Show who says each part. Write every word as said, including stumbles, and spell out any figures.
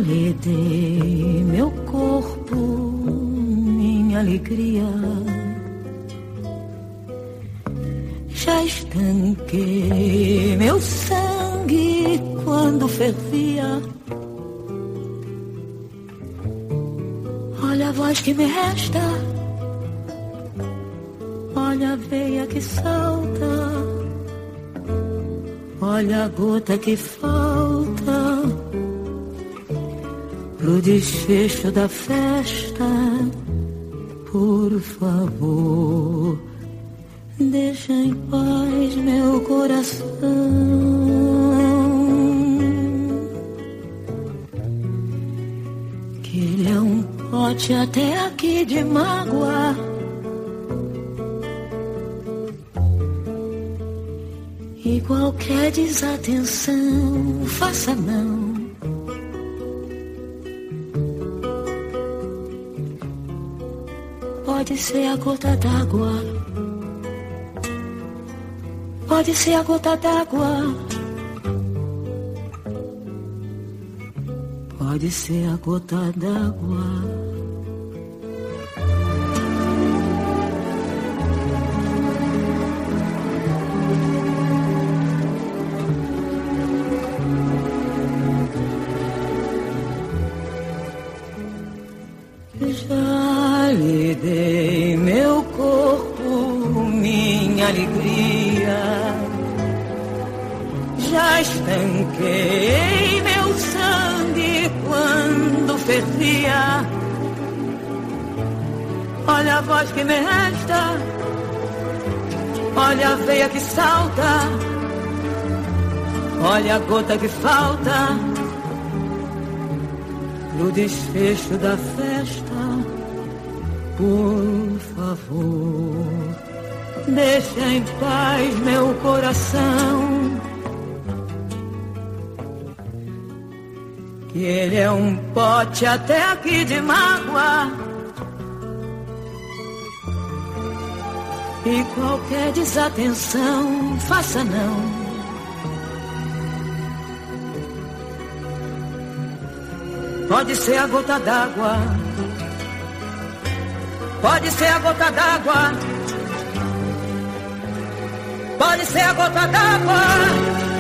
Speaker 1: lhe dei meu corpo, minha alegria. Já estanquei meu sangue quando fervia. Olha a voz que me resta, olha a veia que salta, olha a gota que falta pro desfecho da festa. Por favor, deixa em paz meu coração, que ele é um pote até aqui de mágoa. E qualquer desatenção, faça não. Pode ser a gota d'água, pode ser a gota d'água, pode ser a gota d'água. Já lhe dei meu corpo, minha alegria. Já estanquei meu sangue quando fervia. Olha a voz que me resta, olha a veia que salta, olha a gota que falta no desfecho da festa. Por favor, deixa em paz meu coração, que ele é um pote até aqui de mágoa. E qualquer desatenção, faça não. Pode ser a gota d'água, pode ser a gota d'água, pode ser a gota d'água.